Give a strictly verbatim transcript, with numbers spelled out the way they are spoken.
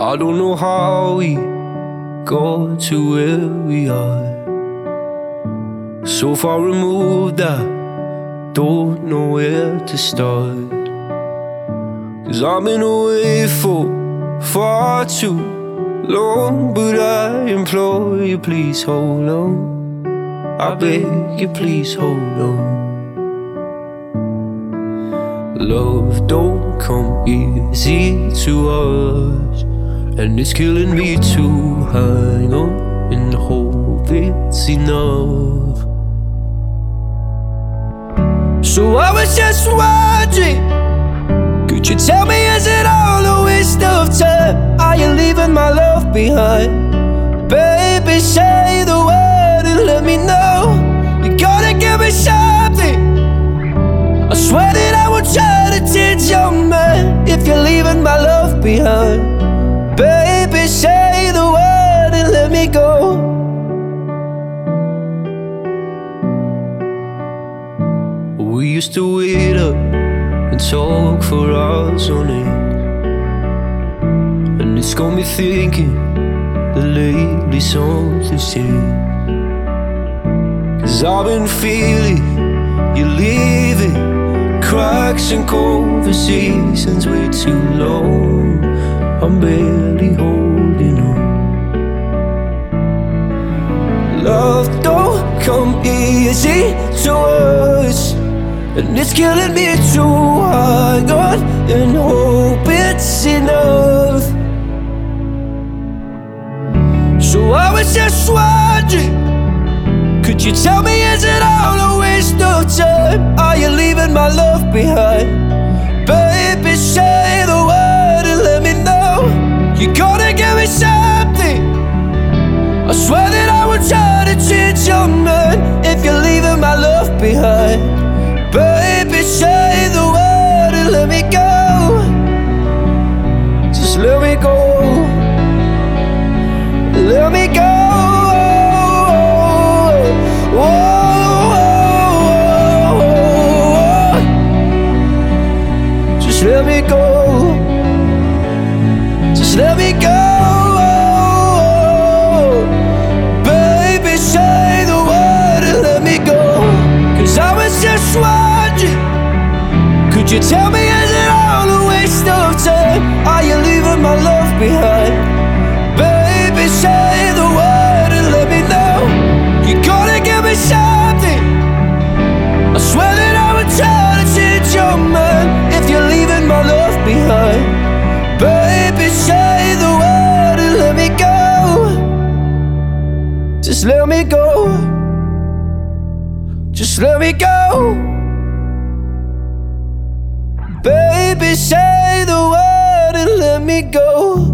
I don't know how we got to where we are. So far removed, I don't know where to start. Cause I've been away for far too long. But I implore you, please hold on. I beg you, please hold on. Love don't come easy to us, and it's killing me to hang on and hope it's enough. So I was just wondering, could you tell me, is it all a waste of time? Are you leaving my love behind? Baby, say the word and let me know. You gotta give me something. I swear that I will try to change your mind if you're leaving my love behind. Baby, say the word and let me go. We used to wait up and talk for hours on end, and it's got me thinking that lately something's changed. Cause I've been feeling you leaving cracks in conversations way too long. I'm barely holding on. Love don't come easy to us, and it's killing me to hang on and hope it's enough. So I was just wondering, could you tell me, is it all a waste of time? Are you leaving my love behind? Baby, say the word and let me know. You gotta give me something. I swear that I will try to change your mind if you're leaving my love behind. Baby, say the word and let me go. Just let me go. Let me go. Just let me go. Just let me go. Baby, say the word and let me go. Cause I was just wondering, could you tell me, is it all a waste of time? Are you leaving my love behind? Baby, say the word and let me know. You gotta give me something. I swear that I would try to change your mind if you're leaving my love behind. Baby, say the word and let me go. Just let me go. Just let me go. Baby, say the word and let me go.